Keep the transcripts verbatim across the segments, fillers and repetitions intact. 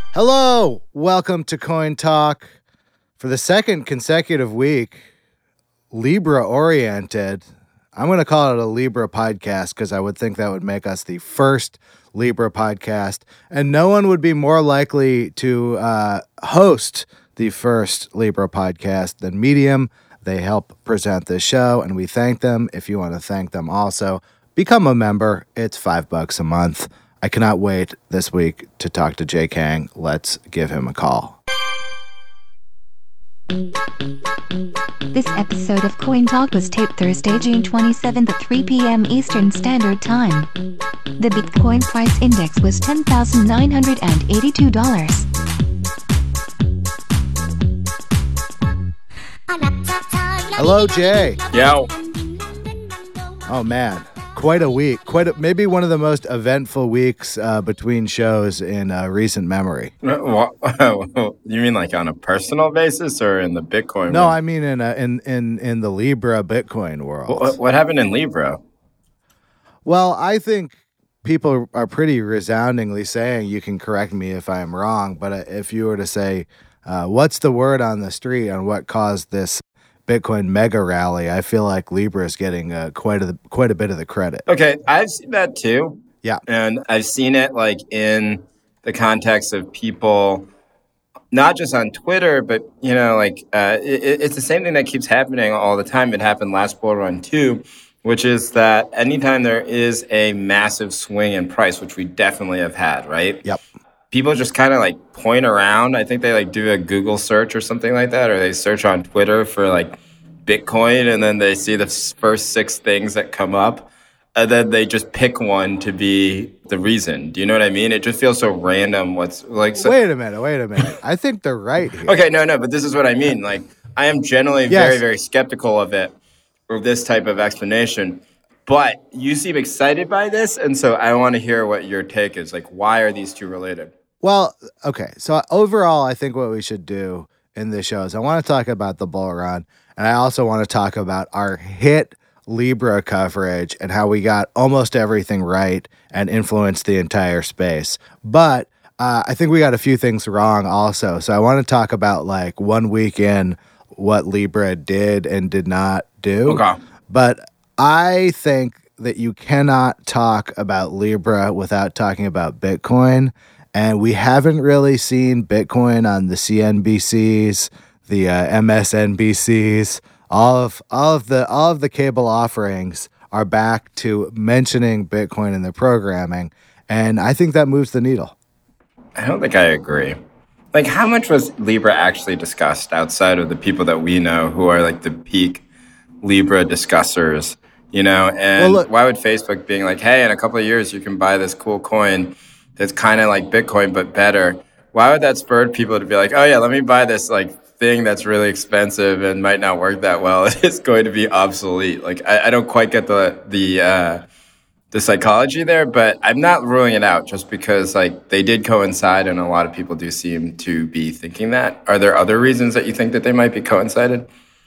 Hello, welcome to Coin Talk. For the second consecutive week, Libra-oriented. I'm going to call it a Libra podcast because I would think that would make us the first Libra podcast, and no one would be more likely to uh, host the first Libra podcast than Medium. They help present this show, and we thank them. If you want to thank them also, become a member. It's five bucks a month. I cannot wait this week to talk to Jay Kang. Let's give him a call. This episode of Coin Talk was taped Thursday, June twenty-seventh at three p.m. Eastern Standard Time. The Bitcoin price index was ten thousand nine hundred eighty-two dollars. Hello, Jay. Yo. Oh, man. Quite a week. Quite a, maybe one of the most eventful weeks uh, between shows in uh, recent memory. You mean like on a personal basis or in the Bitcoin No, world? I mean in, a, in in in the Libra Bitcoin world. What, what happened in Libra? Well, I think people are pretty resoundingly saying, you can correct me if I'm wrong, but if you were to say, uh, what's the word on the street on what caused this Bitcoin mega rally, I feel like Libra is getting uh, quite a quite a bit of the credit. Okay, I've seen that too. Yeah. And I've seen it like in the context of people, not just on Twitter, but, you know, like uh, it, it's the same thing that keeps happening all the time. It happened last bull run too, which is that anytime there is a massive swing in price, which we definitely have had, right? Yep. People just kind of like point around. I think they like do a Google search or something like that, or they search on Twitter for like Bitcoin, and then they see the first six things that come up, and then they just pick one to be the reason. Do you know what I mean? It just feels so random. What's like? So- wait a minute, wait a minute. I think they're right here. Okay, no, no, but this is what I mean. Like, I am generally Yes. very, very skeptical of it, or this type of explanation. But you seem excited by this, and so I want to hear what your take is. Like, why are these two related? Well, okay. So overall, I think what we should do in this show is I want to talk about the bull run, and I also want to talk about our hit Libra coverage and how we got almost everything right and influenced the entire space. But uh, I think we got a few things wrong also. So I want to talk about like one week in what Libra did and did not do. Okay. But I think that you cannot talk about Libra without talking about Bitcoin. And we haven't really seen Bitcoin on the C N B Cs, the uh, M S N B Cs. All of all of the all of the cable offerings are back to mentioning Bitcoin in the programming, and I think that moves the needle. I don't think I agree. Like, how much was Libra actually discussed outside of the people that we know who are like the peak Libra discussers? You know, and Well, look- why would Facebook being like, hey, in a couple of years you can buy this cool coin that's kind of like Bitcoin but better? Why would that spur people to be like, oh yeah, let me buy this like thing that's really expensive and might not work that well? It's going to be obsolete. Like, I, I don't quite get the the uh, the psychology there, but I'm not ruling it out just because like they did coincide, and a lot of people do seem to be thinking that. Are there other reasons that you think that they might be coincided?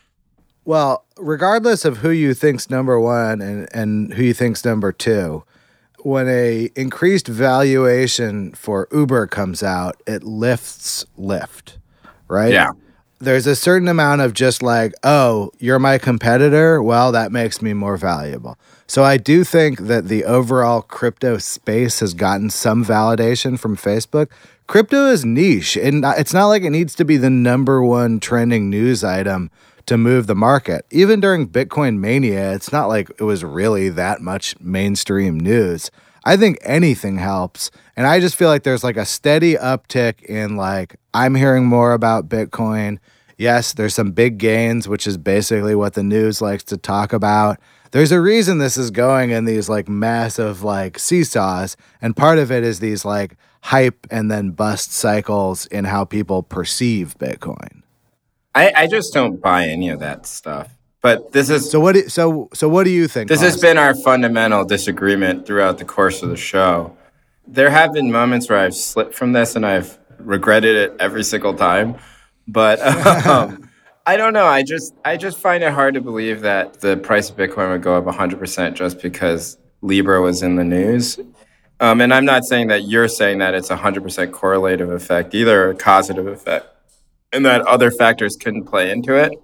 Well, regardless of who you think's number one and, and who you think's number two, when a increased valuation for Uber comes out, it lifts Lyft, right? Yeah. There's a certain amount of just like, oh, you're my competitor? Well, that makes me more valuable. So I do think that the overall crypto space has gotten some validation from Facebook. Crypto is niche, and it's not like it needs to be the number one trending news item to move the market. Even during Bitcoin mania, it's not like it was really that much mainstream news. I think anything helps. And I just feel like there's like a steady uptick in like, I'm hearing more about Bitcoin. Yes, there's some big gains, which is basically what the news likes to talk about. There's a reason this is going in these like massive like seesaws. And part of it is these like hype and then bust cycles in how people perceive Bitcoin. I, I just don't buy any of that stuff. But this is So what do, so so what do you think? This has Austin? been our fundamental disagreement throughout the course of the show. There have been moments where I've slipped from this and I've regretted it every single time. But um, I don't know. I just I just find it hard to believe that the price of Bitcoin would go up one hundred percent just because Libra was in the news. Um, and I'm not saying that you're saying that it's a one hundred percent correlative effect either, or a causative effect, and that other factors can play into it.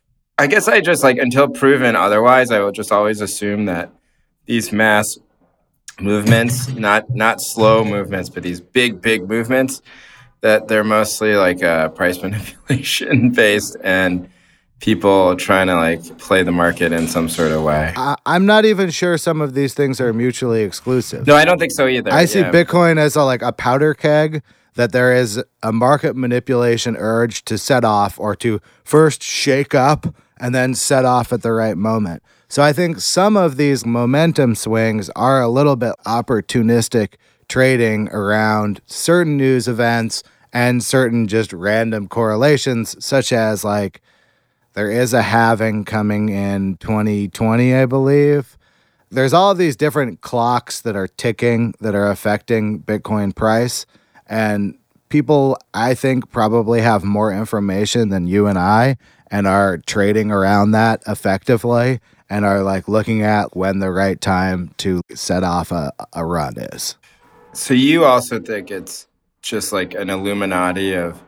I guess I just like, until proven otherwise, I will just always assume that these mass movements, not not slow movements, but these big, big movements, that they're mostly like uh, price manipulation based and people trying to like play the market in some sort of way. I, I'm not even sure some of these things are mutually exclusive. No, I don't think so either. I see yeah. Bitcoin as a, like a powder keg, that there is a market manipulation urge to set off or to first shake up and then set off at the right moment. So I think some of these momentum swings are a little bit opportunistic trading around certain news events and certain just random correlations, such as like there is a halving coming in twenty twenty, I believe. There's all of these different clocks that are ticking that are affecting Bitcoin price. And people, I think, probably have more information than you and I and are trading around that effectively and are like looking at when the right time to set off a, a run is. So you also think it's just like an Illuminati of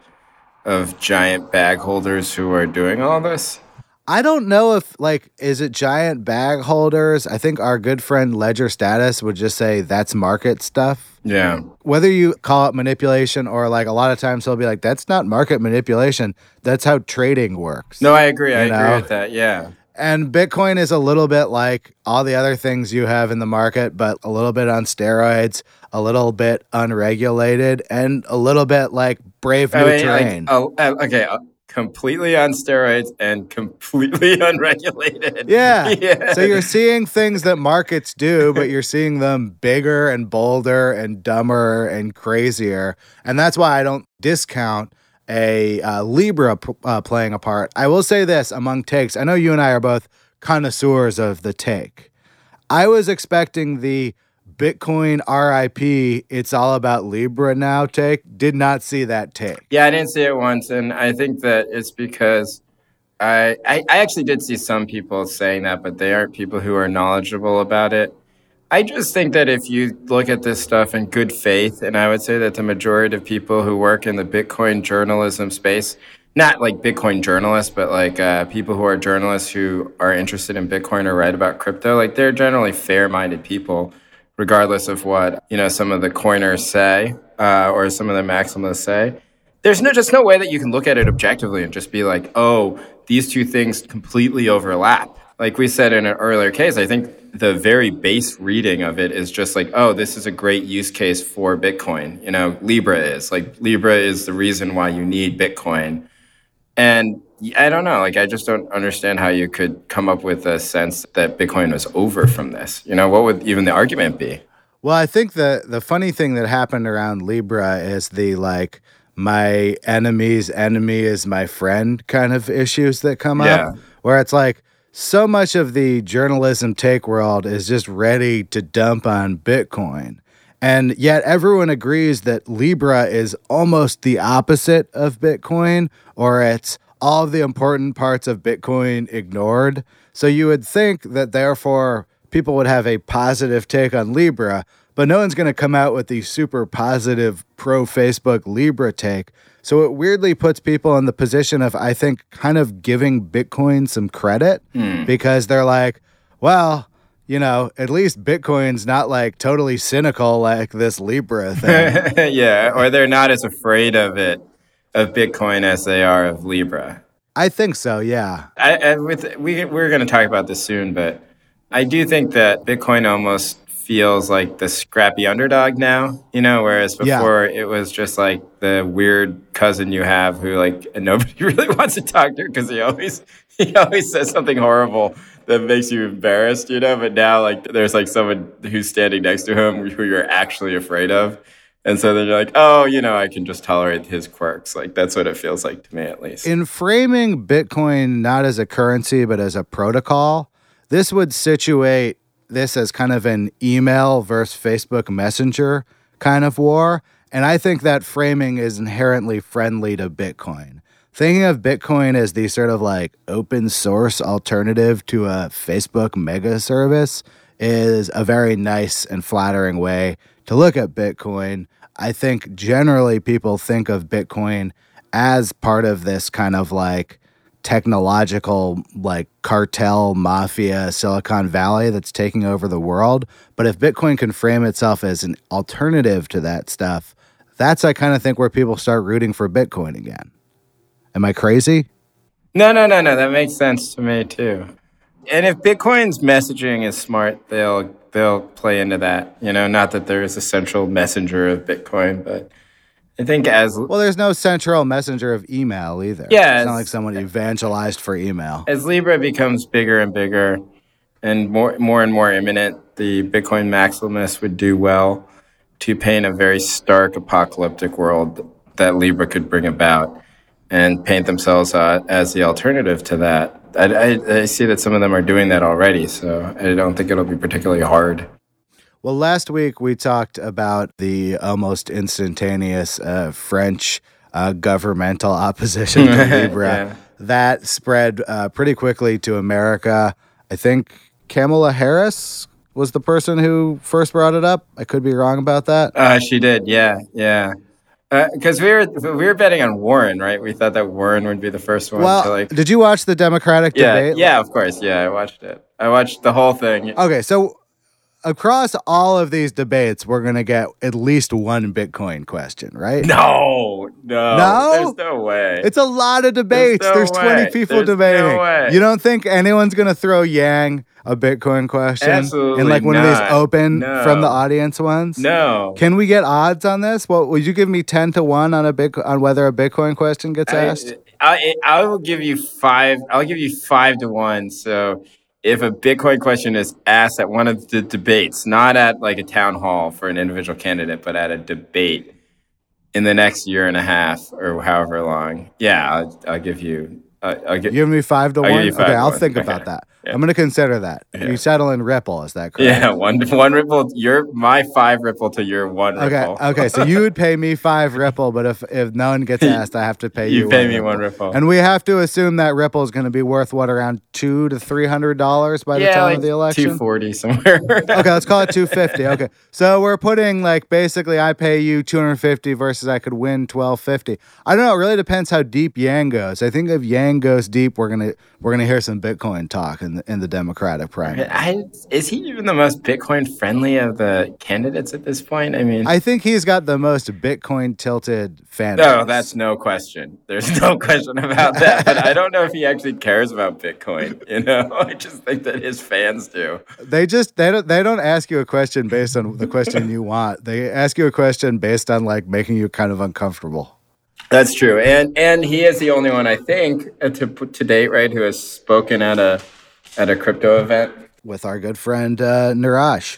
of giant bag holders who are doing all this? I don't know if, like, is it giant bag holders? I think our good friend Ledger Status would just say that's market stuff. Yeah. Whether you call it manipulation or, like, a lot of times he'll be like, that's not market manipulation. That's how trading works. No, I agree. I You agree know? with that. Yeah. And Bitcoin is a little bit like all the other things you have in the market, but a little bit on steroids, a little bit unregulated, and a little bit like brave new I mean, terrain. like, oh, uh, okay, uh, completely on steroids and completely unregulated. Yeah. Yeah. So you're seeing things that markets do, but you're seeing them bigger and bolder and dumber and crazier. And that's why I don't discount a uh, Libra p- uh, playing a part. I will say this among takes. I know you and I are both connoisseurs of the take. I was expecting the Bitcoin R I P, it's all about Libra now take. Did not see that take. Yeah, I didn't see it once, and I think that it's because I, I I actually did see some people saying that, but they aren't people who are knowledgeable about it. I just think that if you look at this stuff in good faith, and I would say that the majority of people who work in the Bitcoin journalism space, not like Bitcoin journalists, but like uh, people who are journalists who are interested in Bitcoin or write about crypto, like they're generally fair-minded people, regardless of what, you know, some of the coiners say uh, or some of the maximalists say. There's no just no way that you can look at it objectively and just be like, oh, these two things completely overlap. Like we said in an earlier case, I think the very base reading of it is just like, oh, this is a great use case for Bitcoin. You know, Libra is. Like, Libra is the reason why you need Bitcoin. And I don't know, like, I just don't understand how you could come up with a sense that Bitcoin was over from this. You know, what would even the argument be? Well, I think the the funny thing that happened around Libra is the like my enemy's enemy is my friend kind of issues that come Yeah. up, where it's like so much of the journalism take world is just ready to dump on Bitcoin. And yet everyone agrees that Libra is almost the opposite of Bitcoin, or it's all of the important parts of Bitcoin ignored. So you would think that therefore people would have a positive take on Libra, but no one's going to come out with the super positive pro-Facebook Libra take. So it weirdly puts people in the position of, I think, kind of giving Bitcoin some credit Hmm. because they're like, well, you know, at least Bitcoin's not like totally cynical like this Libra thing. Yeah, or they're not as afraid of it, of Bitcoin, as they are of Libra. I think so, yeah. I, I with we we're going to talk about this soon, but I do think that Bitcoin almost feels like the scrappy underdog now, you know, whereas Yeah. before it was just like the weird cousin you have who like nobody really wants to talk to because he always he always says something horrible that makes you embarrassed, you know, but now like there's like someone who's standing next to him who you're actually afraid of. And so then you're like, oh, you know, I can just tolerate his quirks. Like, that's what it feels like to me, at least. In framing Bitcoin not as a currency, but as a protocol, this would situate this as kind of an email versus Facebook Messenger kind of war. And I think that framing is inherently friendly to Bitcoin. Thinking of Bitcoin as the sort of like open source alternative to a Facebook mega service is a very nice and flattering way to look at Bitcoin, I think generally people think of Bitcoin as part of this kind of like technological like cartel mafia Silicon Valley that's taking over the world. But if Bitcoin can frame itself as an alternative to that stuff, that's I kind of think where people start rooting for Bitcoin again. Am I crazy? No, no, no, no. That makes sense to me too. And if Bitcoin's messaging is smart, they'll they'll play into that. You know, not that there is a central messenger of Bitcoin, but I think as well, there's no central messenger of email either. Yeah, it's not like someone evangelized for email. As Libra becomes bigger and bigger, and more more and more imminent, the Bitcoin maximalists would do well to paint a very stark apocalyptic world that Libra could bring about, and paint themselves uh, as the alternative to that. I, I, I see that some of them are doing that already, so I don't think it'll be particularly hard. Well, last week we talked about the almost instantaneous uh, French uh, governmental opposition to Libra. Yeah. That spread uh, pretty quickly to America. I think Kamala Harris was the person who first brought it up. I could be wrong about that. Uh, she did, yeah, yeah. Because uh, we were we were betting on Warren, right? We thought that Warren would be the first one. Well, to like... did you watch the Democratic yeah, debate? Yeah, of course. Yeah, I watched it. I watched the whole thing. Okay, so across all of these debates, we're going to get at least one Bitcoin question, right? No, no. No? There's no way. It's a lot of debates. There's, no There's twenty people There's debating. No way. You don't think anyone's going to throw Yang a Bitcoin question? Absolutely in like one not. of these open no. from the audience ones? No. Can we get odds on this? Well, would you give me ten to one on a big on whether a Bitcoin question gets I, asked? I, I will give you five. I'll give you five to one. So if a Bitcoin question is asked at one of the debates, not at like a town hall for an individual candidate, but at a debate in the next year and a half or however long, yeah, I'll, I'll give you. Uh, I'll give, you give me five to I'll one. Five okay, to I'll one. think okay. about that. Yeah. I'm going to consider that. Yeah. You settle in Ripple, is that correct? Yeah, one one Ripple. Your my five Ripple to your one Ripple. Okay, okay. So you would pay me five Ripple, but if if no one gets asked, I have to pay you. You pay one me Ripple. one Ripple, and we have to assume that Ripple is going to be worth what, around two to three hundred dollars by the yeah, time like of the election. Two forty somewhere. Okay, let's call it two fifty. Okay, so we're putting like basically I pay you two hundred fifty versus I could win twelve fifty. I don't know. It really depends how deep Yang goes. I think if Yang goes deep, we're gonna we're gonna hear some Bitcoin talk in the in the Democratic primary. I, is he even the most Bitcoin friendly of the candidates at this point? I mean, I think he's got the most Bitcoin tilted fan No, base. that's no question. There's no question about that. But I don't know if he actually cares about Bitcoin. You know, I just think that his fans do. They just they don't they don't ask you a question based on the question you want. They ask you a question based on like making you kind of uncomfortable. That's true, and and he is the only one I think uh, to to date, right, who has spoken at a at a crypto event with our good friend uh, Niraj.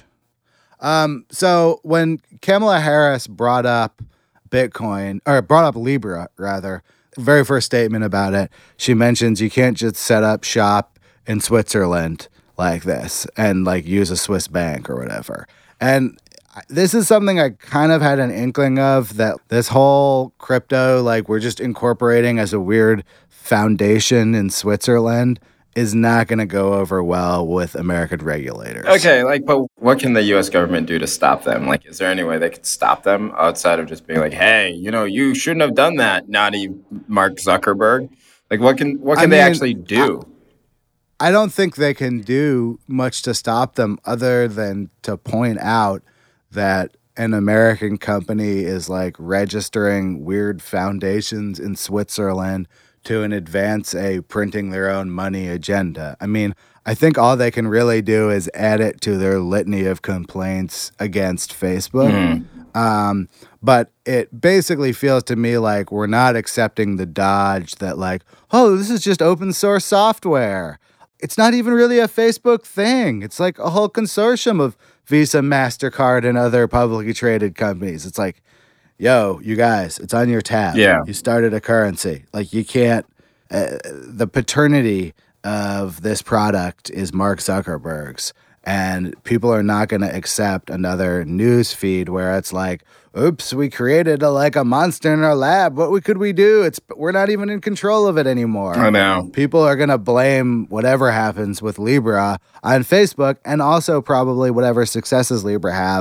Um, so when Kamala Harris brought up Bitcoin, or brought up Libra, rather, very first statement about it, she mentions you can't just set up shop in Switzerland like this and like use a Swiss bank or whatever. And this is something I kind of had an inkling of, that this whole crypto, like we're just incorporating as a weird foundation in Switzerland, is not going to go over well with American regulators. Okay, like, but what can the U S government do to stop them? Like, is there any way they could stop them outside of just being like, hey, you know, you shouldn't have done that, naughty Mark Zuckerberg? Like, what can what can I they mean, actually do? I, I don't think they can do much to stop them other than to point out that an American company is like registering weird foundations in Switzerland to advance a printing their own money agenda. I mean, I think all they can really do is add it to their litany of complaints against Facebook. Mm. Um, but it basically feels to me like we're not accepting the dodge that like, oh, this is just open source software. It's not even really a Facebook thing. It's like a whole consortium of Visa, MasterCard, and other publicly traded companies. It's like, yo, you guys, it's on your tab. Yeah. You started a currency. Like, you can't, uh, the paternity of this product is Mark Zuckerberg's. And people are not going to accept another news feed where it's like, oops, we created a, like a monster in our lab. What we, could we do? It's We're not even in control of it anymore. I know. People are going to blame whatever happens with Libra on Facebook, and also probably whatever successes Libra have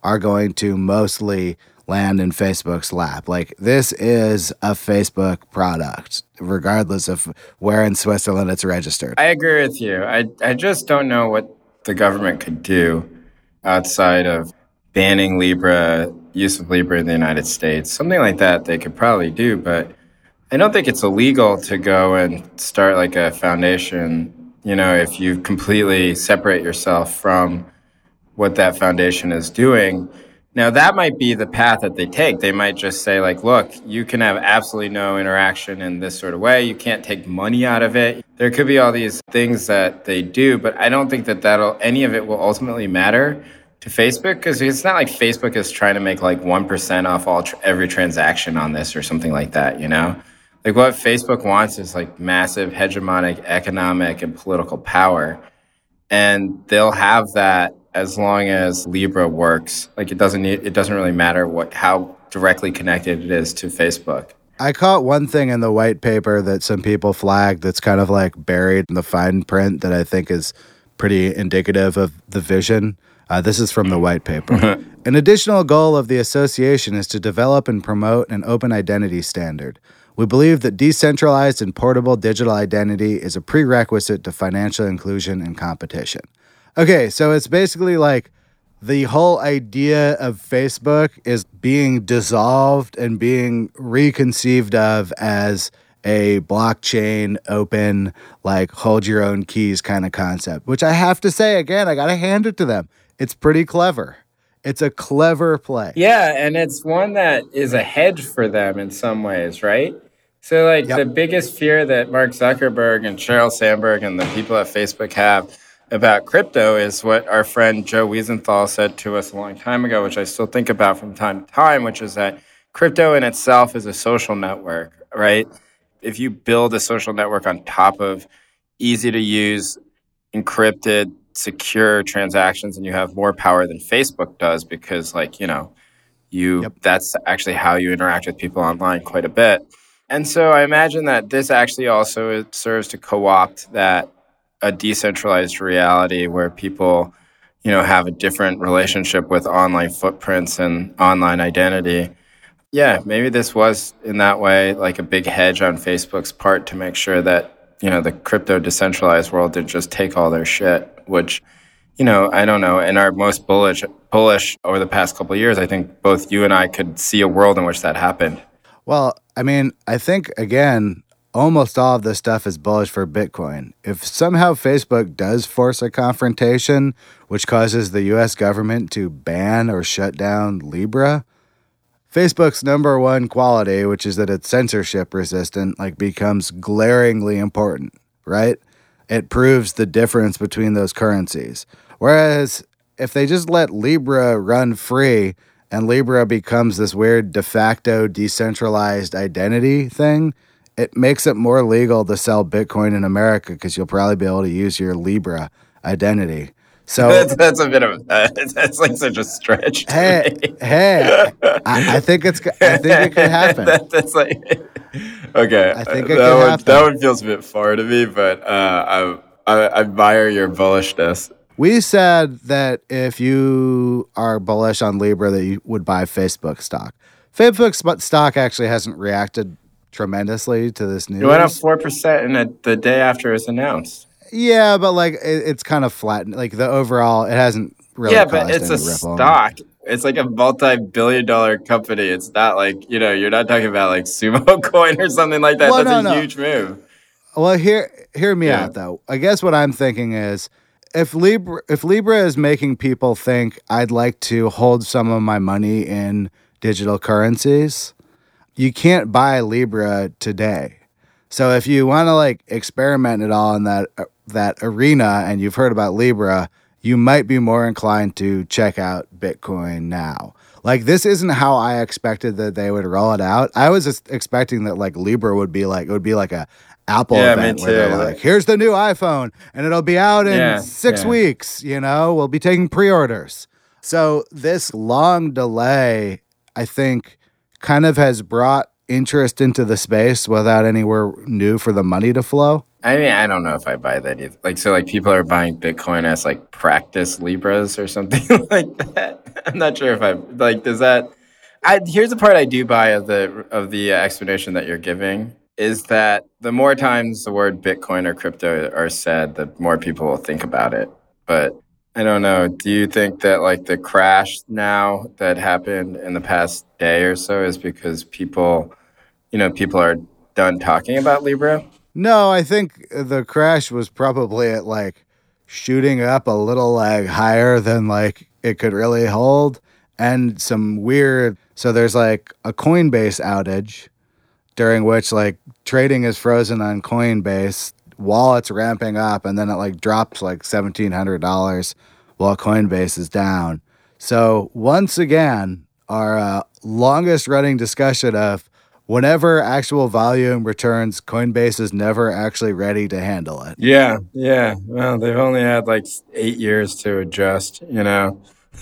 are going to mostly land in Facebook's lap. Like, this is a Facebook product, regardless of where in Switzerland it's registered. I agree with you. I, I just don't know what the government could do outside of banning Libra, use of Libra in the United States. Something like that they could probably do, but I don't think it's illegal to go and start like a foundation, you know, if you completely separate yourself from what that foundation is doing. Now, that might be the path that they take. They might just say, like, look, you can have absolutely no interaction in this sort of way. You can't take money out of it. There could be all these things that they do, but I don't think that that'll, any of it will ultimately matter to Facebook, because it's not like Facebook is trying to make like one percent off all tr- every transaction on this or something like that, you know? Like, what Facebook wants is like massive hegemonic economic and political power. And they'll have that as long as Libra works. Like, it doesn't need, it doesn't really matter what, how directly connected it is to Facebook. I caught one thing in the white paper that some people flagged that's kind of like buried in the fine print that I think is pretty indicative of the vision. Uh, this is from the white paper. An additional goal of the association is to develop and promote an open identity standard. We believe that decentralized and portable digital identity is a prerequisite to financial inclusion and competition. Okay, so it's basically like the whole idea of Facebook is being dissolved and being reconceived of as a blockchain, open, like hold your own keys kind of concept, which I have to say, again, I got to hand it to them. It's pretty clever. It's a clever play. Yeah, and it's one that is a hedge for them in some ways, right? So, like, yep. The biggest fear that Mark Zuckerberg and Sheryl Sandberg and the people at Facebook have about crypto is what our friend Joe Wiesenthal said to us a long time ago, which I still think about from time to time, which is that crypto in itself is a social network, right? If you build a social network on top of easy-to-use, encrypted, secure transactions, and you have more power than Facebook does because, like, you know, you yep. that's actually how you interact with people online quite a bit. And so I imagine that this actually also serves to co-opt that a decentralized reality where people, you know, have a different relationship with online footprints and online identity. Yeah, maybe this was in that way like a big hedge on Facebook's part to make sure that, you know, the crypto decentralized world didn't just take all their shit, which, you know, I don't know. In our most bullish, bullish over the past couple of years, I think both you and I could see a world in which that happened. Well, I mean, I think, again, almost all of this stuff is bullish for Bitcoin. If somehow Facebook does force a confrontation, which causes the U S government to ban or shut down Libra, Facebook's number one quality, which is that it's censorship resistant, like becomes glaringly important, right? It proves the difference between those currencies. Whereas if they just let Libra run free and Libra becomes this weird de facto decentralized identity thing, it makes it more legal to sell Bitcoin in America because you'll probably be able to use your Libra identity. So that's, that's a bit of uh, that's like such a stretch. Hey, me. hey, I, I think it's I think it could happen. that, that's like okay. I think it that could one, happen. That one feels a bit far to me, but uh, I, I I admire your bullishness. We said that if you are bullish on Libra, that you would buy Facebook stock. Facebook stock actually hasn't reacted tremendously to this news. It went up four percent in a, the day after it was announced. Yeah, but like it, it's kind of flat. Like the overall, it hasn't really. Yeah, caused but it's any a ripple. stock. It's like a multi-billion-dollar company. It's not like, you know, you're not talking about like Sumo Coin or something like that. Well, That's no, a no. huge move. Well, hear hear me Yeah. out though. I guess what I'm thinking is, if Libra if Libra is making people think I'd like to hold some of my money in digital currencies, you can't buy Libra today. So if you want to like experiment at all in that uh, that arena and you've heard about Libra, you might be more inclined to check out Bitcoin now. Like, this isn't how I expected that they would roll it out. I was just expecting that like Libra would be like, it would be like a Apple Yeah, event me where they're too. like, here's the new iPhone and it'll be out in Yeah, six yeah. weeks, you know, we'll be taking pre-orders. So this long delay, I think, kind of has brought interest into the space without anywhere new for the money to flow. I mean, I don't know if I buy that either. Like, so like people are buying Bitcoin as like practice Libras or something like that. I'm not sure if I like, does that, I, here's the part I do buy of the, of the uh, explanation that you're giving is that the more times the word Bitcoin or crypto are said, the more people will think about it. But I don't know. Do you think that like the crash now that happened in the past day or so is because people, you know, people are done talking about Libra? No, I think the crash was probably at like shooting up a little like higher than like it could really hold, and some weird. So there's like a Coinbase outage during which like trading is frozen on Coinbase, wallets ramping up, and then it like drops like seventeen hundred dollars while Coinbase is down. So once again, our uh, longest running discussion of whenever actual volume returns, Coinbase is never actually ready to handle it. Yeah, yeah. Well, they've only had like eight years to adjust, you know.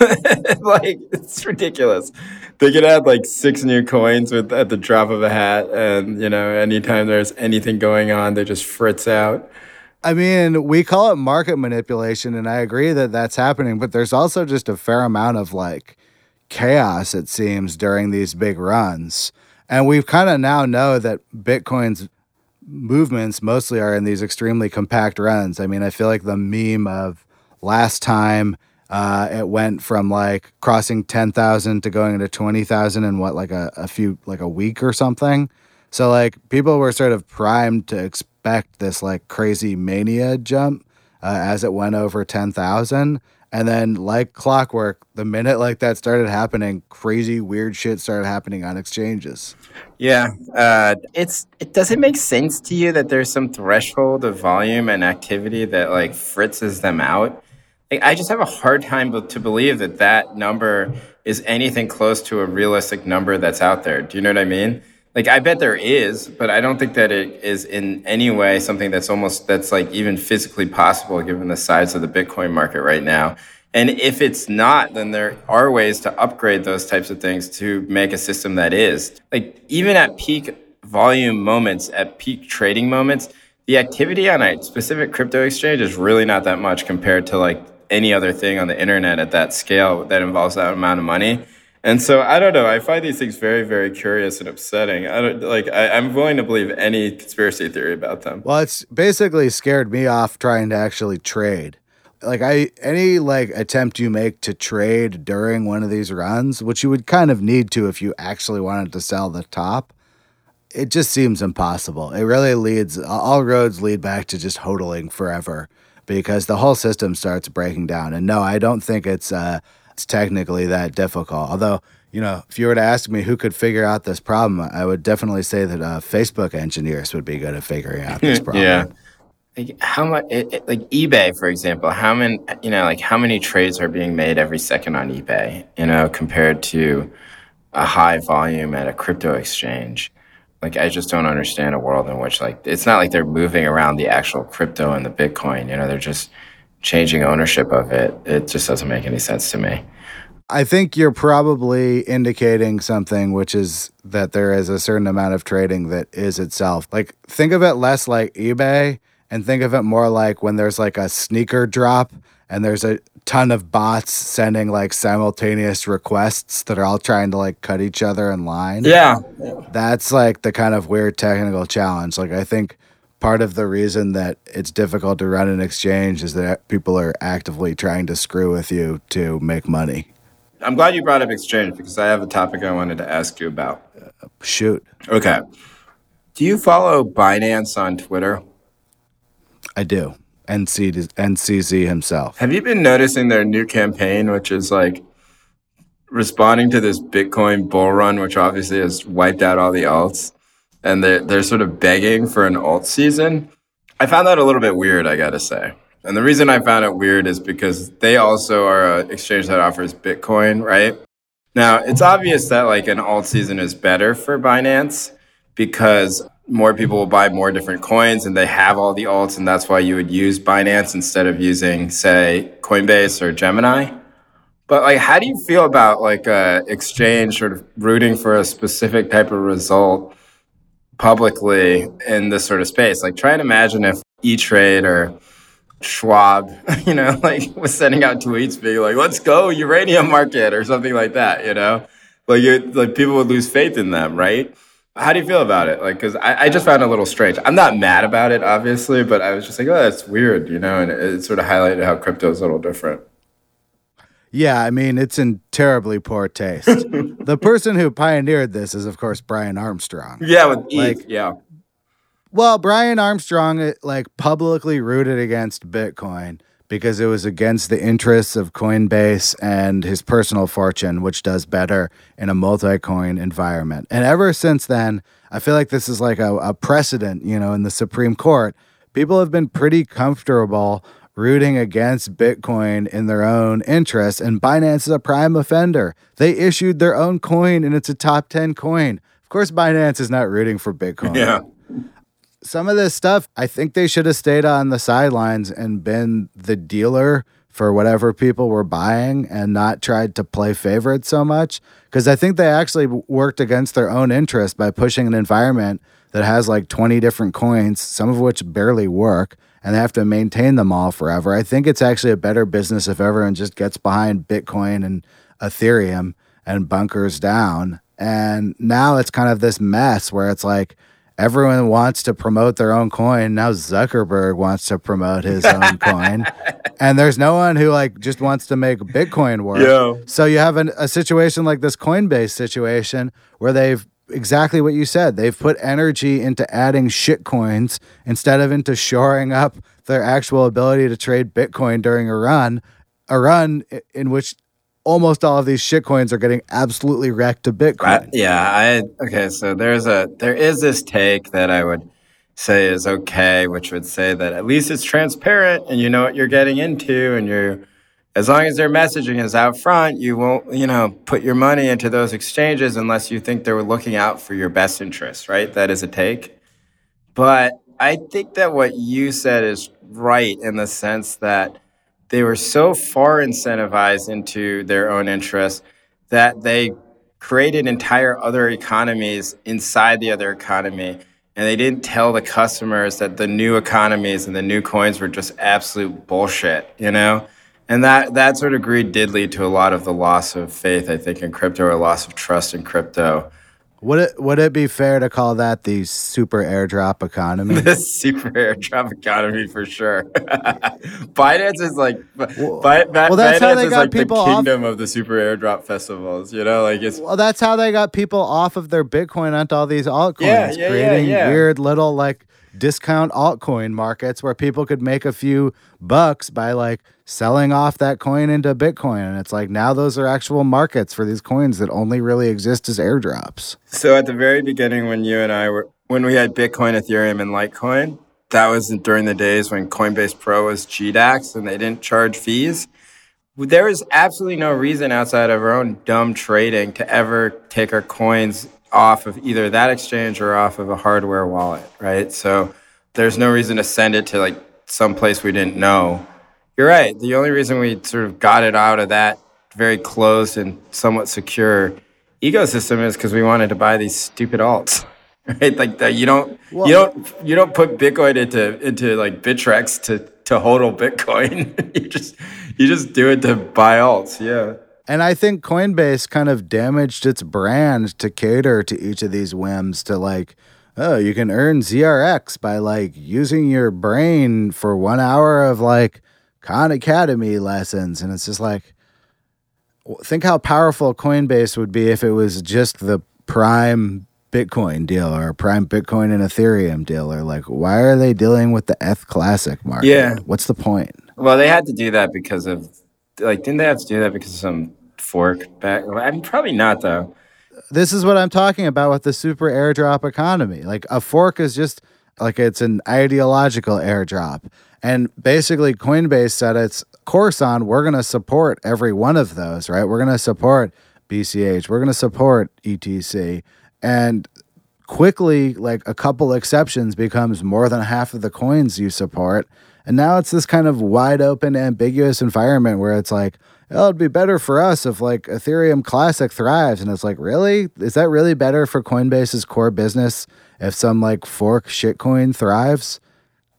Like, it's ridiculous. They could add like six new coins with at the drop of a hat, and, you know, anytime there's anything going on, they just fritz out. I mean, we call it market manipulation, and I agree that that's happening, but there's also just a fair amount of like chaos, it seems, during these big runs. And we've kind of now know that Bitcoin's movements mostly are in these extremely compact runs. I mean, I feel like the meme of last time uh, it went from like crossing ten thousand to going into twenty thousand in what, like a, a few, like a week or something. So like people were sort of primed to expect this like crazy mania jump uh, as it went over ten thousand. And then, like clockwork, the minute like that started happening, crazy weird shit started happening on exchanges. Yeah, uh, it's it does it make sense to you that there's some threshold of volume and activity that like fritzes them out? Like, I just have a hard time be- to believe that that number is anything close to a realistic number that's out there. Do you know what I mean? Like, I bet there is, but I don't think that it is in any way something that's almost, that's like even physically possible given the size of the Bitcoin market right now. And if it's not, then there are ways to upgrade those types of things to make a system that is. Like, even at peak volume moments, at peak trading moments, the activity on a specific crypto exchange is really not that much compared to like any other thing on the internet at that scale that involves that amount of money. And so I don't know. I find these things very, very curious and upsetting. I don't like. I, I'm willing to believe any conspiracy theory about them. Well, it's basically scared me off trying to actually trade. Like I, any like attempt you make to trade during one of these runs, which you would kind of need to if you actually wanted to sell the top, it just seems impossible. It really leads. All roads lead back to just hodling forever because the whole system starts breaking down. And no, I don't think it's. Uh, It's technically that difficult. Although, you know, if you were to ask me who could figure out this problem, I would definitely say that uh, Facebook engineers would be good at figuring out this problem. Yeah. Like how much, it, it, like eBay, for example, how many, you know, like how many trades are being made every second on eBay, you know, compared to a high volume at a crypto exchange? Like, I just don't understand a world in which, like, it's not like they're moving around the actual crypto and the Bitcoin, you know, they're just changing ownership of it. It just doesn't make any sense to me. I think you're probably indicating something, which is that there is a certain amount of trading that is itself. Like, think of it less like eBay and think of it more like when there's like a sneaker drop and there's a ton of bots sending like simultaneous requests that are all trying to like cut each other in line. Yeah. That's like the kind of weird technical challenge. Like, I think part of the reason that it's difficult to run an exchange is that people are actively trying to screw with you to make money. I'm glad you brought up exchange because I have a topic I wanted to ask you about. Uh, shoot. Okay. Do you follow Binance on Twitter? I do. N C Z himself. Have you been noticing their new campaign, which is like responding to this Bitcoin bull run, which obviously has wiped out all the alts? And they're, they're sort of begging for an alt season. I found that a little bit weird, I gotta say. And the reason I found it weird is because they also are an exchange that offers Bitcoin, right? Now, it's obvious that like an alt season is better for Binance because more people will buy more different coins and they have all the alts, and that's why you would use Binance instead of using, say, Coinbase or Gemini. But like, how do you feel about like a exchange sort of rooting for a specific type of result publicly in this sort of space? Like, try and imagine if E-Trade or Schwab, you know, like was sending out tweets being like, let's go uranium market or something like that, you know, like you like people would lose faith in them. Right. How do you feel about it? Like, cause I, I just found it a little strange. I'm not mad about it, obviously, but I was just like, oh, that's weird, you know, and it, it sort of highlighted how crypto is a little different. Yeah, I mean, it's in terribly poor taste. The person who pioneered this is, of course, Brian Armstrong. Yeah, with E T H, like, yeah. Well, Brian Armstrong, like, publicly rooted against Bitcoin because it was against the interests of Coinbase and his personal fortune, which does better in a multi-coin environment. And ever since then, I feel like this is like a, a precedent, you know, in the Supreme Court. People have been pretty comfortable rooting against Bitcoin in their own interests, and Binance is a prime offender. They issued their own coin, and it's a top ten coin. Of course, Binance is not rooting for Bitcoin. Yeah. Some of this stuff, I think they should have stayed on the sidelines and been the dealer for whatever people were buying and not tried to play favorite so much. Because I think they actually worked against their own interest by pushing an environment that has like twenty different coins, some of which barely work, and they have to maintain them all forever. I think it's actually a better business if everyone just gets behind Bitcoin and Ethereum and bunkers down. And now it's kind of this mess where it's like everyone wants to promote their own coin. Now Zuckerberg wants to promote his own coin. And there's no one who like just wants to make Bitcoin work. Yeah. So you have an, a situation like this Coinbase situation where they've exactly what you said. They've put energy into adding shit coins instead of into shoring up their actual ability to trade Bitcoin during a run, a run in which almost all of these shit coins are getting absolutely wrecked to Bitcoin. I, yeah. I okay. So there's a there is this take that I would say is okay, which would say that at least it's transparent and you know what you're getting into, and you're as long as their messaging is out front, you won't, you know, put your money into those exchanges unless you think they're looking out for your best interests, right? That is a take. But I think that what you said is right in the sense that they were so far incentivized into their own interests that they created entire other economies inside the other economy. And they didn't tell the customers that the new economies and the new coins were just absolute bullshit, you know? And that, that sort of greed did lead to a lot of the loss of faith, I think, in crypto, or a loss of trust in crypto. Would it would it be fair to call that the super airdrop economy? The super airdrop economy, for sure. Binance is like, well, Bi- Bi- well, that's Binance how they is got like people the kingdom off. of the super airdrop festivals. You know, like it's. Well, that's how they got people off of their Bitcoin onto all these altcoins, Yeah, yeah, creating yeah, yeah. weird little like discount altcoin markets where people could make a few bucks by like selling off that coin into Bitcoin. And it's like now those are actual markets for these coins that only really exist as airdrops. So at the very beginning, when you and I were, when we had Bitcoin, Ethereum, and Litecoin, that was during the days when Coinbase Pro was G DAX and they didn't charge fees. There is absolutely no reason outside of our own dumb trading to ever take our coins off of either that exchange or off of a hardware wallet, right? So there's no reason to send it to like some place we didn't know. You're right. The only reason we sort of got it out of that very closed and somewhat secure ecosystem is because we wanted to buy these stupid alts, right? Like that, you don't, Well, you don't, you don't put Bitcoin into into like Bittrex to to hodl Bitcoin. you just you just do it to buy alts. Yeah. And I think Coinbase kind of damaged its brand to cater to each of these whims to like, oh, you can earn Z R X by like using your brain for one hour of like Khan Academy lessons. And it's just like, think how powerful Coinbase would be if it was just the prime Bitcoin dealer, or prime Bitcoin and Ethereum dealer. Like, why are they dealing with the Eth Classic market? Yeah. What's the point? Well, they had to do that because of, like, didn't they have to do that because of some fork back? I mean, probably not, though. This is what I'm talking about with the super airdrop economy. Like a fork is just like it's an ideological airdrop. And basically Coinbase said its course on, we're going to support every one of those, right? We're going to support B C H. We're going to support E T C. And quickly, like a couple exceptions becomes more than half of the coins you support. And now it's this kind of wide open, ambiguous environment where it's like, oh, it'd be better for us if like Ethereum Classic thrives. And it's like, really? Is that really better for Coinbase's core business if some like fork shitcoin thrives?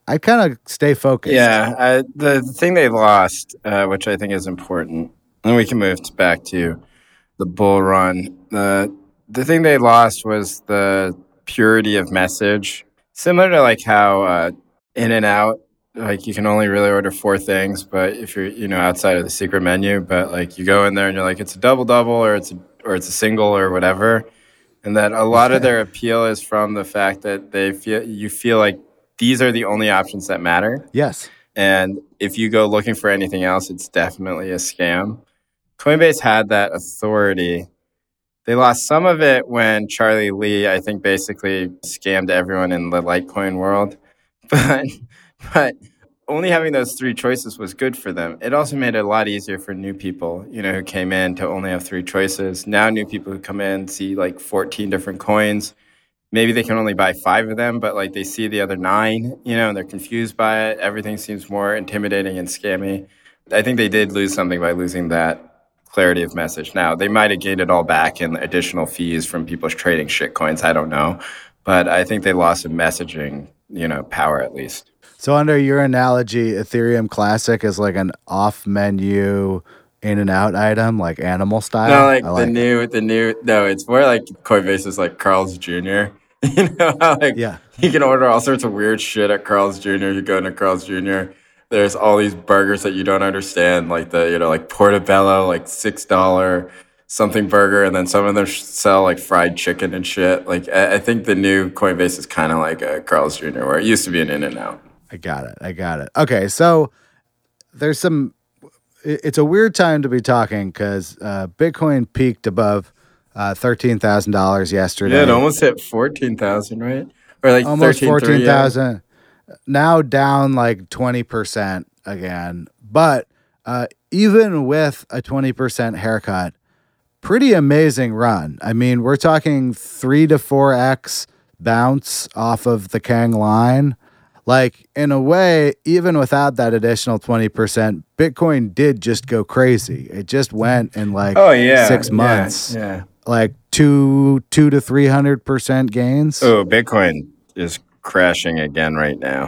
I kind of stay focused. Yeah, uh, the, the thing they lost, uh, which I think is important, and we can move to back to the bull run. The the thing they lost was the purity of message, similar to like how uh, In and Out, like you can only really order four things, but if you're you know outside of the secret menu, but like you go in there and you're like it's a double double or it's a, or it's a single or whatever, and that a lot of their appeal is from the fact that they feel you feel like these are the only options that matter. Yes. And if you go looking for anything else, it's definitely a scam. Coinbase had that authority. They lost some of it when Charlie Lee, I think, basically scammed everyone in the Litecoin world. But but only having those three choices was good for them. It also made it a lot easier for new people, you know, who came in to only have three choices. Now new people who come in see like fourteen different coins. Maybe they can only buy five of them, but like they see the other nine, you know, and they're confused by it. Everything seems more intimidating and scammy. I think they did lose something by losing that clarity of message. Now, they might have gained it all back in additional fees from people trading shit coins. I don't know. But I think they lost some messaging, you know, power at least. So under your analogy, Ethereum Classic is like an off-menu in and out item, like animal style? No, like, like the new, it. the new, no, it's more like Coinbase is like Carl's Junior You know how like yeah. you can order all sorts of weird shit at Carl's Junior You go into Carl's Junior There's all these burgers that you don't understand, like the, you know, like Portobello, like six dollars something burger, and then some of them sell like fried chicken and shit. Like, I, I think the new Coinbase is kind of like a Carl's Junior, where it used to be an In-N-Out. I got it. I got it. Okay, so there's some, it's a weird time to be talking because uh, Bitcoin peaked above uh, thirteen thousand dollars yesterday. Yeah, it almost hit fourteen thousand, right? Or like almost fourteen thousand. Yeah. Now down like twenty percent again. But uh, even with a twenty percent haircut, pretty amazing run. I mean, we're talking three to four X bounce off of the Kang line. Like, in a way, even without that additional twenty percent, Bitcoin did just go crazy. It just went in like oh, yeah, six months. Yeah, yeah. Like two, two to three hundred percent gains. Oh, Bitcoin is crashing again right now.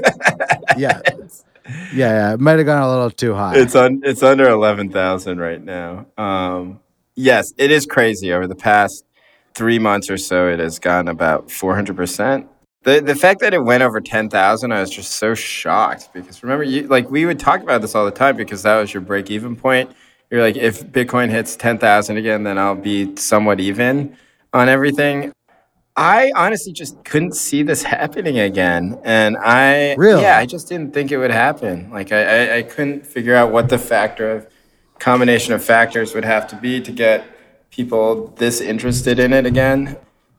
yeah. yeah, yeah, it might have gone a little too high. It's on. It's under eleven thousand right now. Um, yes, it is crazy. Over the past three months or so, it has gone about four hundred percent. The the fact that it went over ten thousand, I was just so shocked because remember, you like we would talk about this all the time because that was your break even point. You're like, if Bitcoin hits ten thousand again, then I'll be somewhat even on everything. I honestly just couldn't see this happening again. And I, really? yeah, I just didn't think it would happen. Like, I, I, I couldn't figure out what the factor of combination of factors would have to be to get people this interested in it again,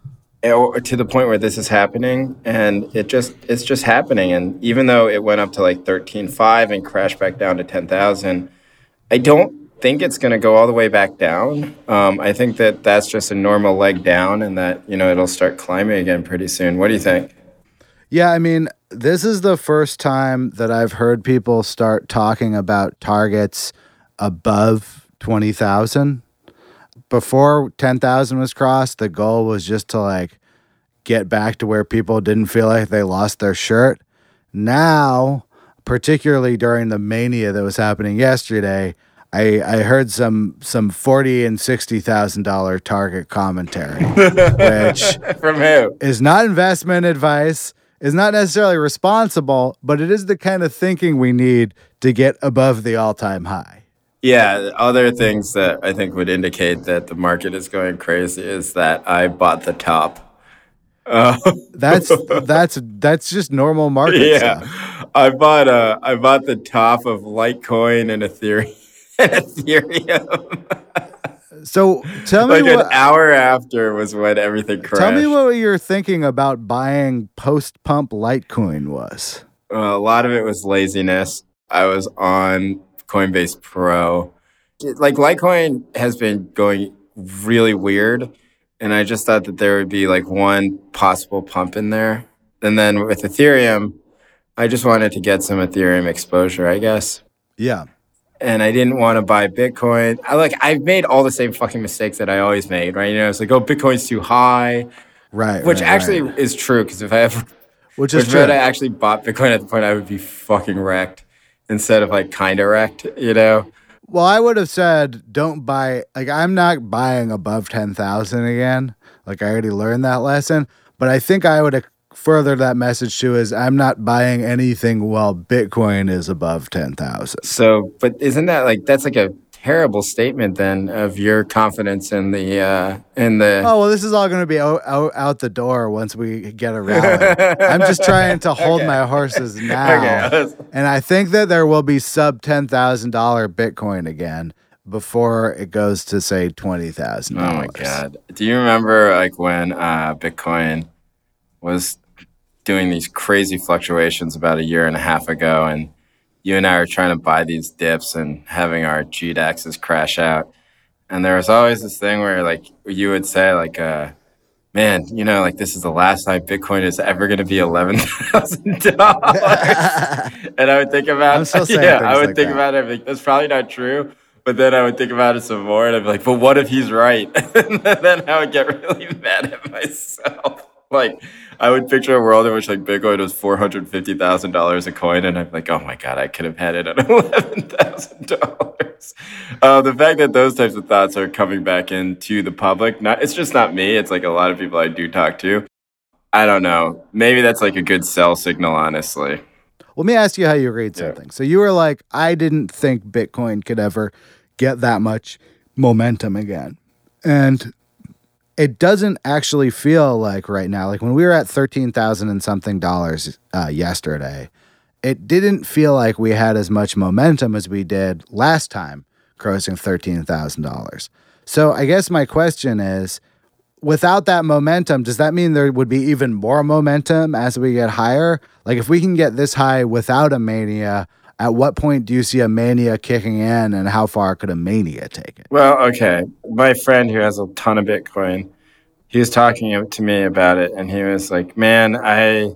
or to the point where this is happening. And it just, it's just happening. And even though it went up to like thirteen point five and crashed back down to ten thousand, I don't think it's going to go all the way back down. Um, I think that that's just a normal leg down and that, you know, it'll start climbing again pretty soon. What do you think? Yeah, I mean, this is the first time that I've heard people start talking about targets above twenty thousand. Before ten thousand was crossed, the goal was just to like get back to where people didn't feel like they lost their shirt. Now, particularly during the mania that was happening yesterday, I, I heard some some forty and sixty thousand dollar target commentary, which from who is not investment advice, is not necessarily responsible, but it is the kind of thinking we need to get above the all time high. Yeah, other things that I think would indicate that the market is going crazy is that I bought the top. Uh, that's that's that's just normal market yeah, stuff. I bought uh I bought the top of Litecoin and Ethereum. Ethereum. So tell me, like what, an hour after was when everything crashed. Tell me what you're thinking about buying post pump Litecoin was. Uh, a lot of it was laziness. I was on Coinbase Pro. Like Litecoin has been going really weird, and I just thought that there would be like one possible pump in there. And then with Ethereum, I just wanted to get some Ethereum exposure, I guess. Yeah. And I didn't want to buy Bitcoin. I like I've made all the same fucking mistakes that I always made, right? You know, it's like, oh, Bitcoin's too high, right? Which right, actually right. is true because if I ever, Which is Which true. if I actually bought Bitcoin at the point, I would be fucking wrecked instead of like kind of wrecked, you know? Well, I would have said don't buy, like, I'm not buying above ten thousand again. Like, I already learned that lesson. But I think I would have furthered that message too is I'm not buying anything while Bitcoin is above ten thousand. So, but isn't that like, that's like a terrible statement then of your confidence in the, uh, in the. Oh, well, this is all going to be out, out, out the door once we get a rally. I'm just trying to hold Okay. my horses now. Okay. And I think that there will be sub ten thousand dollars Bitcoin again before it goes to, say, twenty thousand dollars. Oh my God. Do you remember like when uh, Bitcoin was doing these crazy fluctuations about a year and a half ago, and you and I were trying to buy these dips and having our G DAXs crash out. And there was always this thing where like you would say like, uh, man, you know, like this is the last time Bitcoin is ever going to be eleven thousand dollars. And I would think about, I'm still saying yeah, things I would like think that. about it. Like, that's probably not true. But then I would think about it some more and I'd be like, but what if he's right? And then I would get really mad at myself. Like, I would picture a world in which like Bitcoin was four hundred fifty thousand dollars a coin, and I'm like, oh my God, I could have had it at eleven thousand dollars. Uh, the fact that those types of thoughts are coming back into the public, not it's just not me. It's like a lot of people I do talk to. I don't know. Maybe that's like a good sell signal, honestly. Let me ask you how you read Yeah. something. So you were like, I didn't think Bitcoin could ever get that much momentum again. And it doesn't actually feel like right now, like when we were at thirteen thousand and something dollars uh, yesterday, it didn't feel like we had as much momentum as we did last time crossing thirteen thousand dollars. So I guess my question is, without that momentum, does that mean there would be even more momentum as we get higher? Like if we can get this high without a mania, at what point do you see a mania kicking in, and how far could a mania take it? Well, okay. My friend who has a ton of Bitcoin, he was talking to me about it, and he was like, man, I,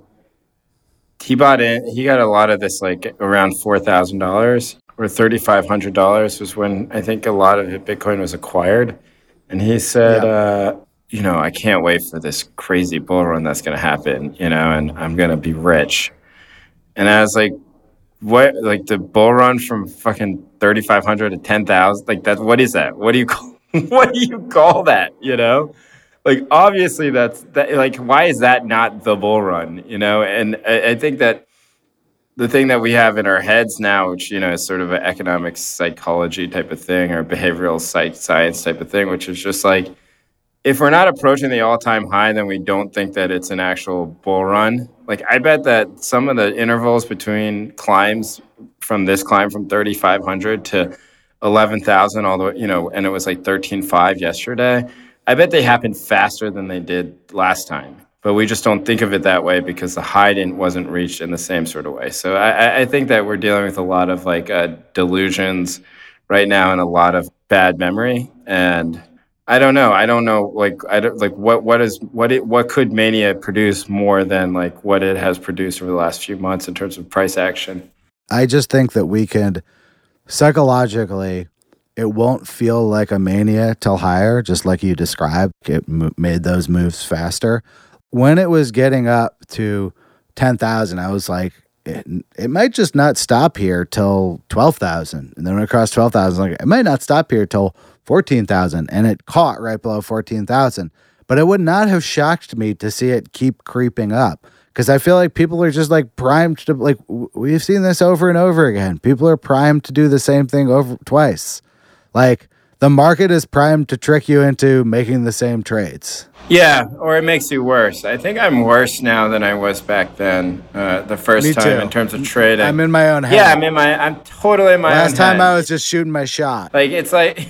he bought in, he got a lot of this like around four thousand dollars or thirty-five hundred dollars was when I think a lot of it, Bitcoin was acquired. And he said, Yeah. uh, you know, I can't wait for this crazy bull run that's going to happen, you know, and I'm going to be rich. And I was like, what, like the bull run from fucking thirty-five hundred to ten thousand? Like that, what is that? What do you call, what do you call that? You know, like obviously that's that, like, why is that not the bull run? You know? And I, I think that the thing that we have in our heads now, which, you know, is sort of an economic psychology type of thing or behavioral psych science type of thing, which is just like, if we're not approaching the all-time high, then we don't think that it's an actual bull run. Like, I bet that some of the intervals between climbs from this climb from thirty-five hundred to eleven thousand, all the way, you know, and it was like thirteen five yesterday, I bet they happened faster than they did last time. But we just don't think of it that way because the high didn't, wasn't reached in the same sort of way. So I, I think that we're dealing with a lot of like uh, delusions right now and a lot of bad memory. And I don't know. I don't know. Like, I don't like what what is what it what could Mania produce more than like what it has produced over the last few months in terms of price action. I just think that we could psychologically, it won't feel like a mania till higher, just like you described. It mo- made those moves faster. When it was getting up to ten thousand, I was like, it, it might just not stop here till twelve thousand. And then when it crossed twelve thousand, like, it might not stop here till fourteen thousand. And it caught right below fourteen thousand. But it would not have shocked me to see it keep creeping up. Because I feel like people are just like primed to, like, w- we've seen this over and over again. People are primed to do the same thing over twice. Like, the market is primed to trick you into making the same trades. Yeah, or it makes you worse. I think I'm worse now than I was back then, uh, the first Me time too. in terms of trading. I'm in my own head. yeah, I'm in my, I'm totally in my Last own time head. I was just shooting my shot. Like, it's like,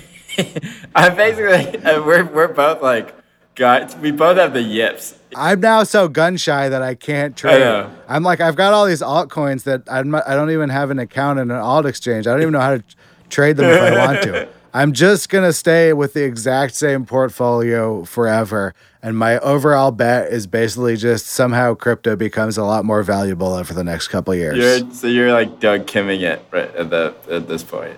I'm basically, uh, we're, we're both like, guys, we both have the yips. I'm now so gun shy that I can't trade. know. I'm like, I've got all these altcoins that I'm not, I don't even have an account in an alt exchange. I don't even know how to trade them if I want to. I'm just going to stay with the exact same portfolio forever. And my overall bet is basically just somehow crypto becomes a lot more valuable over the next couple of years. You're, so you're like Doug Kimming it right at, the, at this point.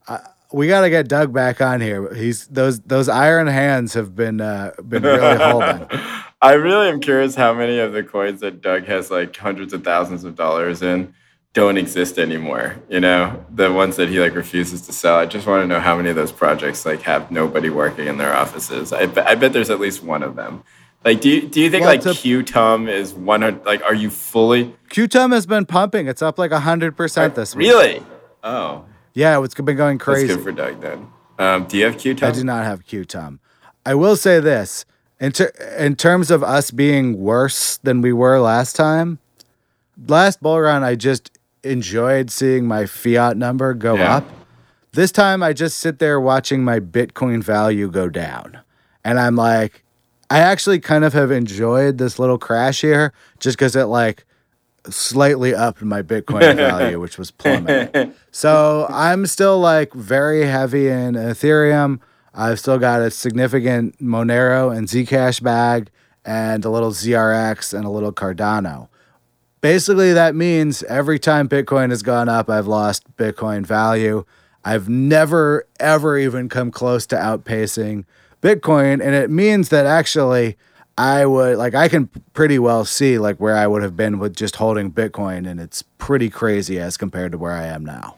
We got to get Doug back on here. He's those those iron hands have been uh, been really holding. I really am curious how many of the coins that Doug has like hundreds of thousands of dollars in don't exist anymore. You know, the ones that he like refuses to sell. I just want to know how many of those projects like have nobody working in their offices. I, be- I bet there's at least one of them. Like, do you do you think Well, like to- Q-Tum is one hundred? Like, are you fully Q-Tum has been pumping. It's up like one hundred percent this week. really? Oh, Yeah, it's been going crazy. that's good for Doug then. Um, do you have Q-Tum? I do not have Q-Tum. I will say this. In, ter- in terms of us being worse than we were last time, last bull run, I just enjoyed seeing my fiat number go Yeah. up. This time, I just sit there watching my Bitcoin value go down. And I'm like, I actually kind of have enjoyed this little crash here just because it like slightly upped my Bitcoin value, which was plummeting. So I'm still like very heavy in Ethereum. I've still got a significant Monero and Zcash bag and a little Z R X and a little Cardano. Basically, that means every time Bitcoin has gone up, I've lost Bitcoin value. I've never, ever even come close to outpacing Bitcoin. And it means that actually I would, like, I can pretty well see, like, where I would have been with just holding Bitcoin. And it's pretty crazy as compared to where I am now.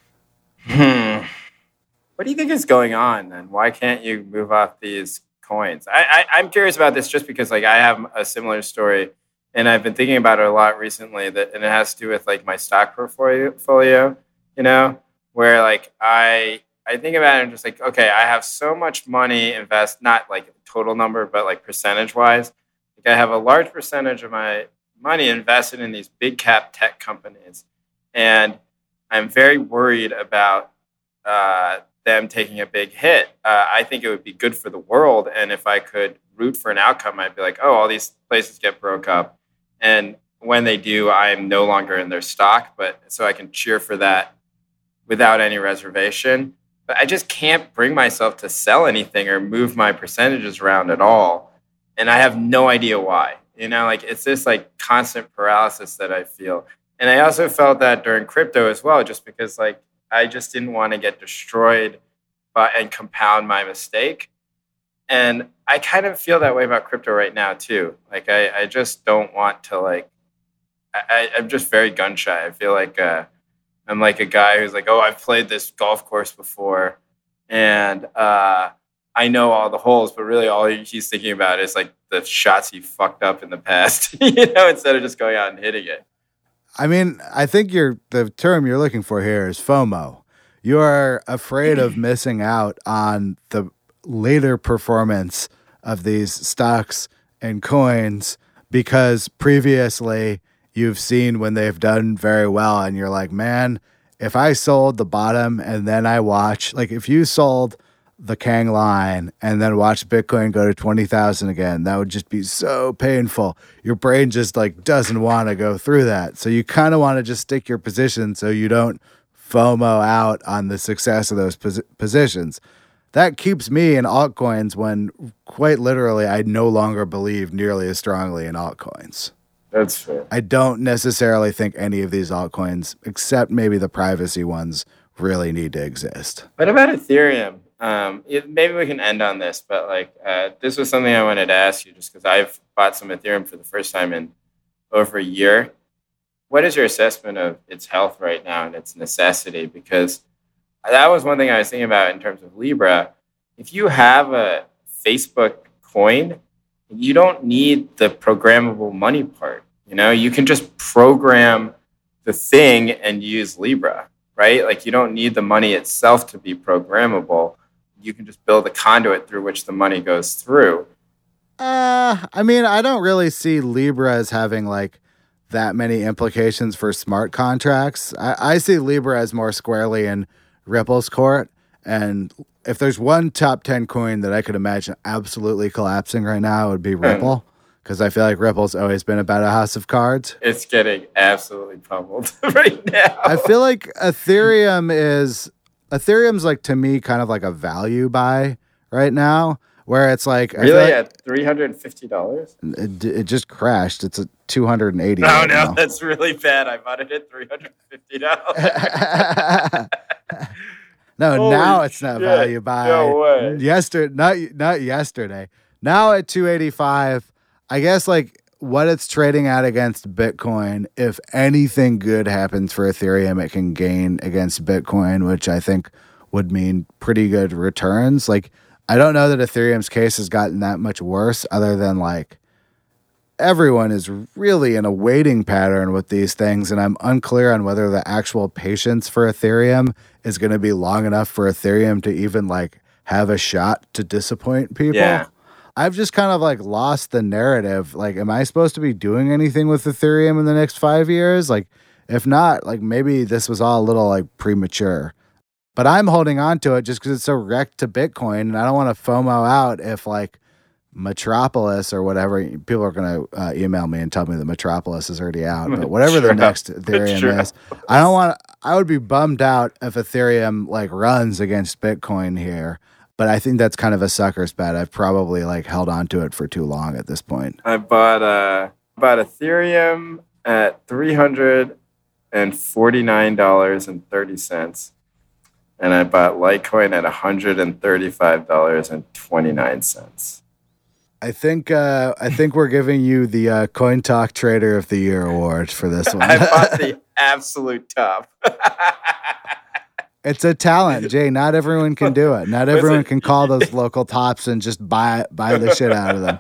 Hmm. What do you think is going on then? Why can't you move off these coins? I, I, I'm curious about this just because like I have a similar story and I've been thinking about it a lot recently that and it has to do with like my stock portfolio, you know, where like I I think about it and just like, okay, I have so much money invest, not like total number, but like percentage wise. Like I have a large percentage of my money invested in these big cap tech companies. And I'm very worried about uh, them taking a big hit. Uh, I think it would be good for the world. And if I could root for an outcome, I'd be like, oh, all these places get broke up. And when they do, I'm no longer in their stock. But so I can cheer for that without any reservation. But I just can't bring myself to sell anything or move my percentages around at all. And I have no idea why. You know, like it's this like constant paralysis that I feel. And I also felt that during crypto as well, just because like I just didn't want to get destroyed by, and compound my mistake. And I kind of feel that way about crypto right now too. Like I, I just don't want to like, I, I'm just very gun shy. I feel like uh, I'm like a guy who's like, oh, I've played this golf course before and uh, I know all the holes, but really all he's thinking about is like the shots he fucked up in the past, you know, instead of just going out and hitting it. I mean, I think you're the term you're looking for here is FOMO. You are afraid of missing out on the later performance of these stocks and coins because previously you've seen when they've done very well and you're like, man, if I sold the bottom and then I watch, like if you sold the Kang line and then watch Bitcoin go to twenty thousand again, that would just be so painful. Your brain just like doesn't want to go through that. So you kind of want to just stick your position so you don't FOMO out on the success of those pos- positions. That keeps me in altcoins when quite literally I no longer believe nearly as strongly in altcoins. That's fair. I don't necessarily think any of these altcoins, except maybe the privacy ones, really need to exist. What about Ethereum? Um, it, maybe we can end on this, but like uh, this was something I wanted to ask you just because I've bought some Ethereum for the first time in over a year. What is your assessment of its health right now and its necessity? Because that was one thing I was thinking about in terms of Libra. If you have a Facebook coin, you don't need the programmable money part. You know, you can just program the thing and use Libra, right? Like you don't need the money itself to be programmable. You can just build a conduit through which the money goes through. Uh, I mean, I don't really see Libra as having like that many implications for smart contracts. I, I see Libra as more squarely in Ripple's court. And if there's one top ten coin that I could imagine absolutely collapsing right now, it would be Ripple. Because I feel like Ripple's always been about a house of cards. It's getting absolutely pummeled right now. I feel like Ethereum is... Ethereum's like, to me, kind of like a value buy right now. Where it's like... Really? like At three hundred fifty dollars? It, it just crashed. It's a two hundred eighty Oh, right no, now. that's really bad. I bought it at three hundred fifty dollars. No, Holy now it's not shit. value buy. No way. Yesterday, not not yesterday. Now at two eighty-five, I guess like what it's trading at against Bitcoin, if anything good happens for Ethereum, it can gain against Bitcoin, which I think would mean pretty good returns. Like, I don't know that Ethereum's case has gotten that much worse, other than like everyone is really in a waiting pattern with these things. And I'm unclear on whether the actual patience for Ethereum is going to be long enough for Ethereum to even like have a shot to disappoint people. Yeah. I've just kind of like lost the narrative. Like, am I supposed to be doing anything with Ethereum in the next five years? Like, if not, like maybe this was all a little like premature. But I'm holding on to it just because it's so wrecked to Bitcoin, and I don't want to FOMO out if like Metropolis or whatever. People are going to uh, email me and tell me that Metropolis is already out, but whatever the next Ethereum is, I don't want. I would be bummed out if Ethereum like runs against Bitcoin here. But I think that's kind of a sucker's bet. I've probably like held on to it for too long at this point. I bought uh bought Ethereum at three hundred and forty nine dollars and thirty cents, and I bought Litecoin at one hundred and thirty five dollars and twenty nine cents. I think uh, I think we're giving you the uh, Coin Talk Trader of the Year award for this one. I bought the absolute top. It's a talent, Jay. Not everyone can do it. Not everyone can call those local tops and just buy buy the shit out of them.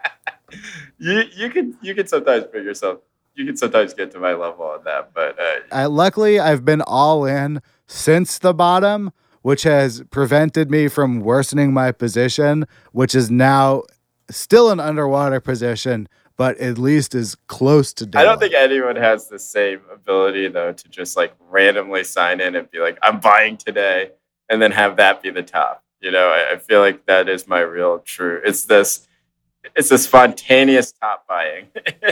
You you can you can sometimes bring yourself. You can sometimes get to my level on that, but uh, I, luckily I've been all in since the bottom, which has prevented me from worsening my position, which is now still an underwater position, but at least is close to dead. I don't think anyone has the same ability, though, to just like randomly sign in and be like, I'm buying today, and then have that be the top. You know, I, I feel like that is my real true. It's this, it's a spontaneous top buying.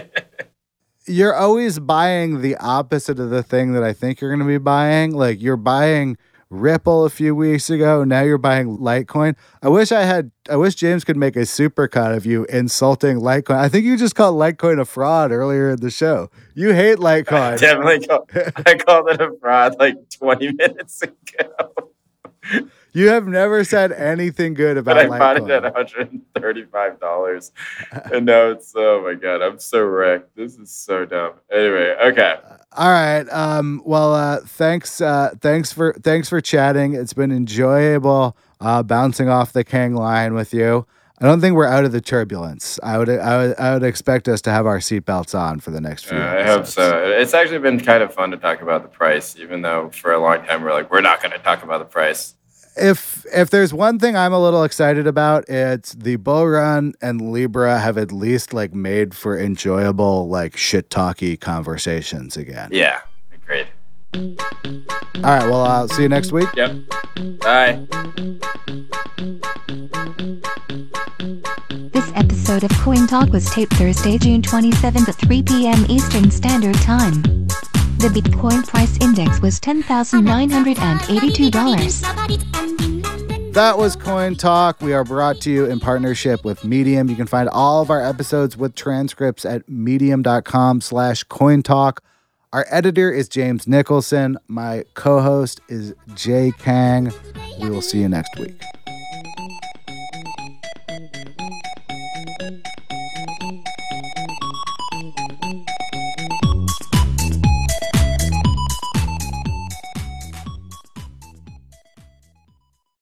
You're always buying the opposite of the thing that I think you're going to be buying. Like, you're buying Ripple a few weeks ago. Now you're buying Litecoin. I wish I had, I wish James could make a supercut of you insulting Litecoin. I think you just called Litecoin a fraud earlier in the show. You hate Litecoin. I definitely called, I called it a fraud like twenty minutes ago. You have never said anything good about Litecoin. Litecoin. But I bought it at one hundred thirty-five dollars. And now it's, oh my God, I'm so wrecked. This is so dumb. Anyway, okay. All right. Um, well, uh, thanks. Uh, thanks for thanks for chatting. It's been enjoyable uh, bouncing off the Kang line with you. I don't think we're out of the turbulence. I would I would I would expect us to have our seatbelts on for the next few. Uh, I episodes. hope so. It's actually been kind of fun to talk about the price, even though for a long time we're like, we're not going to talk about the price. If if there's one thing I'm a little excited about, it's the bull run and Libra have at least like made for enjoyable like shit talky conversations again. Yeah, agreed. All right, well, I'll see you next week. Yep. Bye. This episode of Coin Talk was taped Thursday, June twenty-seventh at three p.m. Eastern Standard Time. The Bitcoin price index was ten thousand nine hundred eighty-two dollars. That was Coin Talk. We are brought to you in partnership with Medium. You can find all of our episodes with transcripts at medium.com slash Coin Talk. Our editor is James Nicholson. My co-host is Jay Kang. We will see you next week.